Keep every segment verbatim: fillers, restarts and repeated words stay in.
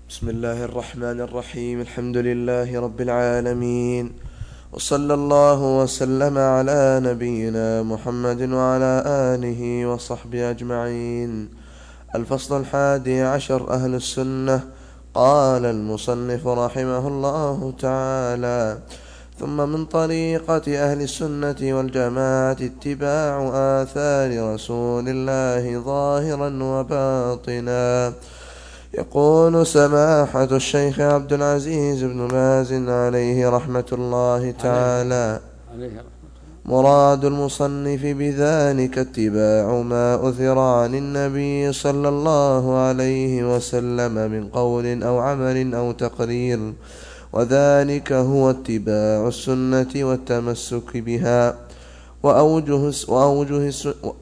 بسم الله الرحمن الرحيم. الحمد لله رب العالمين، وصلى الله وسلم على نبينا محمد وعلى آله وصحبه أجمعين. الفصل الحادي عشر: أهل السنة. قال المصنف رحمه الله تعالى: ثم من طريقة أهل السنة والجماعة اتباع آثار رسول الله ظاهرا وباطنا. يقول سماحة الشيخ عبد العزيز بن باز عليه رحمة الله تعالى: مراد المصنف بذلك اتباع ما أثر عن النبي صلى الله عليه وسلم من قول أو عمل أو تقرير، وذلك هو اتباع السنة والتمسك بها. وأوجه, وأوجه,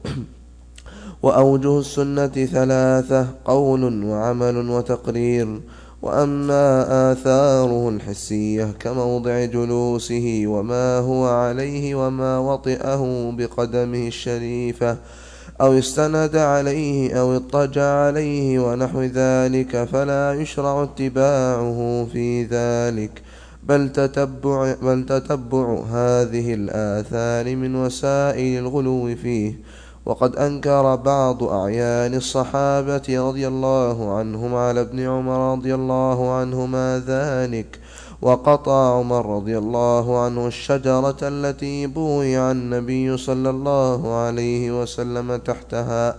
وأوجه السنة ثلاثة: قول وعمل وتقرير. وأما آثاره الحسية كموضع جلوسه وما هو عليه وما وطئه بقدمه الشريفة أو استند عليه أو اضطجع عليه ونحو ذلك، فلا يشرع اتباعه في ذلك، بل تتبع, بل تتبع هذه الآثار من وسائل الغلو فيه. وقد أنكر بعض أعيان الصحابة رضي الله عنهم على ابن عمر رضي الله عنهما ذلك، وقطع عمر رضي الله عنه الشجرة التي بويع النبي صلى الله عليه وسلم تحتها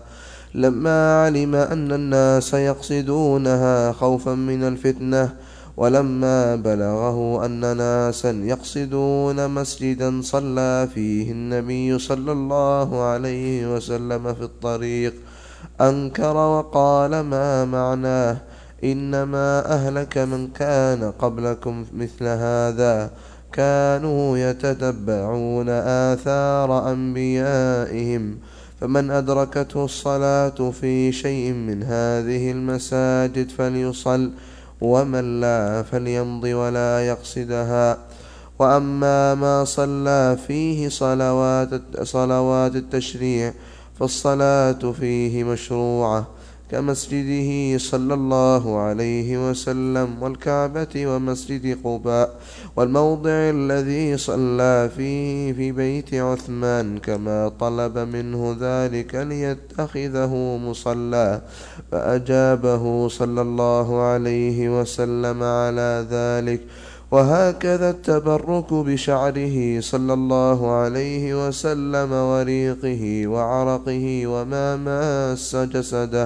لما علم أن الناس يقصدونها خوفا من الفتنة، ولما بلغه أن ناسا يقصدون مسجدا صلى فيه النبي صلى الله عليه وسلم في الطريق أنكر وقال: ما معناه؟ إنما أهلك من كان قبلكم مثل هذا، كانوا يتتبعون آثار أنبيائهم، فمن أدركته الصلاة في شيء من هذه المساجد فليصل، ومن لا فليمض ولا يقصدها. وأما ما صلى فيه صلوات, صلوات التشريع فالصلاة فيه مشروعة كمسجده صلى الله عليه وسلم والكعبة ومسجد قباء والموضع الذي صلى فيه في بيت عثمان، كما طلب منه ذلك ليتخذه مصلى، فأجابه صلى الله عليه وسلم على ذلك. وهكذا التبرك بشعره صلى الله عليه وسلم وريقه وعرقه وما ماس جسده،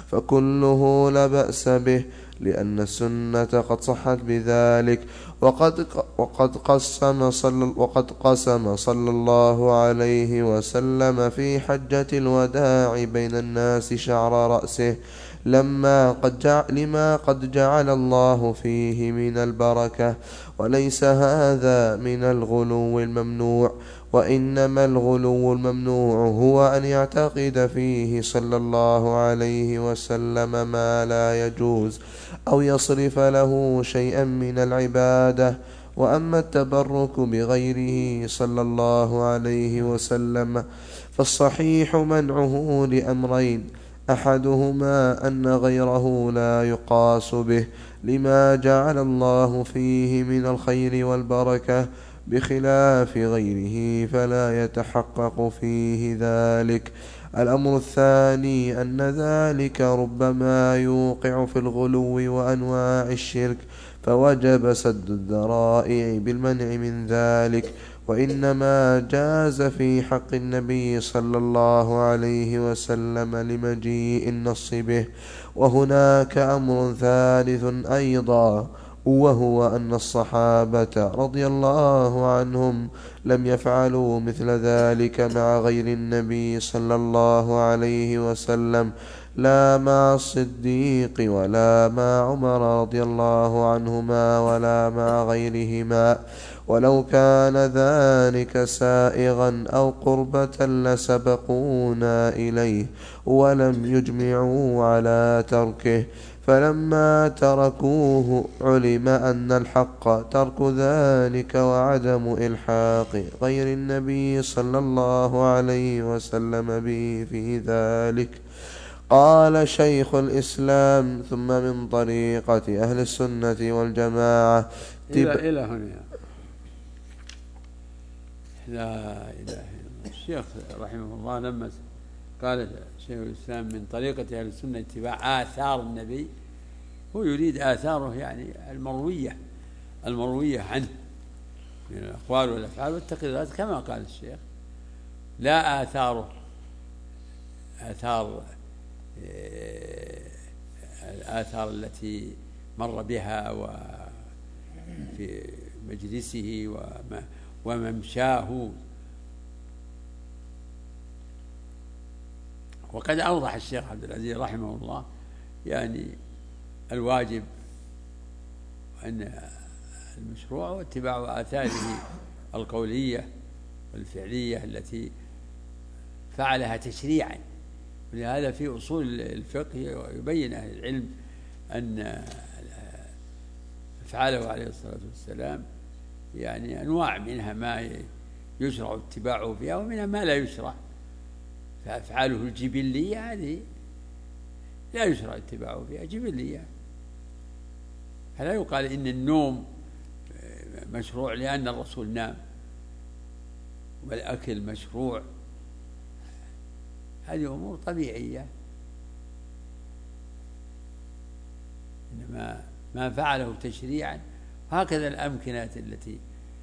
فكله لا بأس به، لأن السنة قد صحت بذلك. وقد, وقد, قسم صلى وقد قسم صلى الله عليه وسلم في حجة الوداع بين الناس شعر رأسه لما قد جعل لما قد جعل الله فيه من البركة، وليس هذا من الغلو الممنوع، وإنما الغلو الممنوع هو أن يعتقد فيه صلى الله عليه وسلم ما لا يجوز أو يصرف له شيئا من العبادة. وأما التبرك بغيره صلى الله عليه وسلم فالصحيح منعه لأمرين: أحدهما أن غيره لا يقاس به لما جعل الله فيه من الخير والبركة، بخلاف غيره فلا يتحقق فيه ذلك. الأمر الثاني أن ذلك ربما يوقع في الغلو وأنواع الشرك، فوجب سد الذرائع بالمنع من ذلك، وإنما جاز في حق النبي صلى الله عليه وسلم لمجيء النص به. وهناك أمر ثالث أيضا، وهو أن الصحابة رضي الله عنهم لم يفعلوا مثل ذلك مع غير النبي صلى الله عليه وسلم، لا مع الصديق ولا مع عمر رضي الله عنهما ولا مع غيرهما. ولو كان ذلك سائغا أو قربة لسبقونا إليه ولم يجمعوا على تركه، فلما تركوه علم أن الحق ترك ذلك وعدم إلحاق غير النبي صلى الله عليه وسلم به في ذلك. قال شيخ الإسلام: ثم من طريقة أهل السنة والجماعة إلى إلى هنا. لا إله إلا الله. الشيخ رحمه الله لما قال شيخ الإسلام من طريقة أهل السنة اتباع آثار النبي، هو يريد آثاره يعني المروية المروية عنه من الأقوال والأفعال والتقريرات، كما قال الشيخ، لا آثاره آثار الآثار التي مر بها وفي مجلسه وممشاه. وقد أوضح الشيخ عبد العزيز رحمه الله يعني الواجب أن المشروع هو اتباع آثاره القولية والفعلية التي فعلها تشريعا. ولهذا في أصول الفقه يبين أهل العلم أن أفعاله عليه الصلاة والسلام يعني أنواع، منها ما يشرع اتباعه فيها ومنها ما لا يشرع. فأفعاله الجبلية هذه لا يشرع اتباعه فيها، جبلية. فلا يقال إن النوم مشروع لأن الرسول نام، والأكل مشروع. هذه أمور طبيعية، إنما ما فعله تشريعا. هكذا الأمكنات التي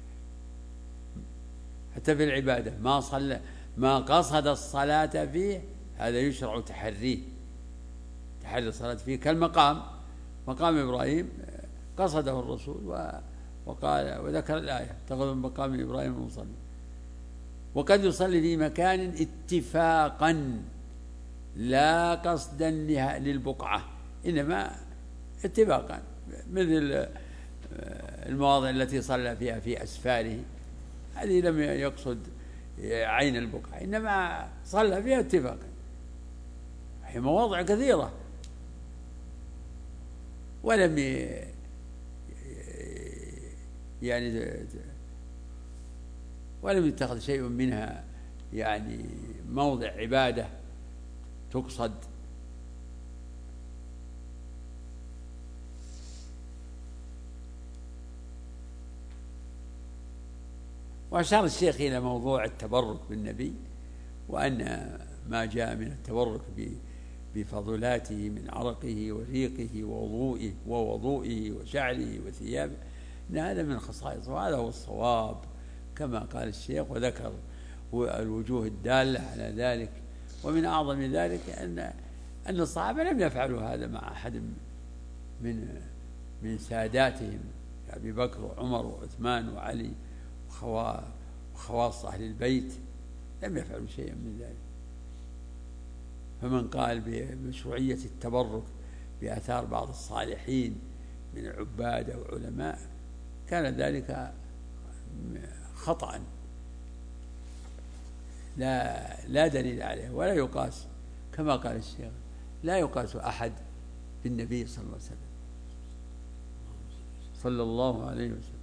حتى في العبادة ما صلى ما قصد الصلاة فيه هذا يشرع تحريه، تحري الصلاة فيه، كالمقام مقام إبراهيم قصده الرسول وقال وذكر الآية: اتخذوا من مقام إبراهيم مصلى. وقد يصلي في مكان اتفاقا لا قصدا للبقعة، إنما اتفاقا، مثل المواضع التي صلى فيها في أسفاره، هذه لم يقصد عين البقعة، إنما صلى فيها اتفاقا. هي مواضع كثيرة ولم يعني ولم يتخذ شيء منها يعني موضع عبادة تقصد. وأشار الشيخ إلى موضوع التبرك بالنبي، وأن ما جاء من التبرك بفضلاته من عرقه وريقه ووضوئه ووضوئه وشعره وثيابه، إن هذا من خصائصه، وهذا هو الصواب كما قال الشيخ، وذكر الوجوه الدالة على ذلك. ومن أعظم ذلك أن أن الصحابة لم يفعلوا هذا مع أحد من من ساداتهم، أبي بكر وعمر وعثمان وعلي وخواص أهل البيت، لم يفعلوا شيئا من ذلك. فمن قال بمشروعية التبرك بآثار بعض الصالحين من عباد أو علماء كان ذلك خطأ لا لا دليل عليه، ولا يقاس، كما قال الشيخ: لا يقاس أحد بالنبي صلى الله عليه وسلم صلى الله عليه وسلم.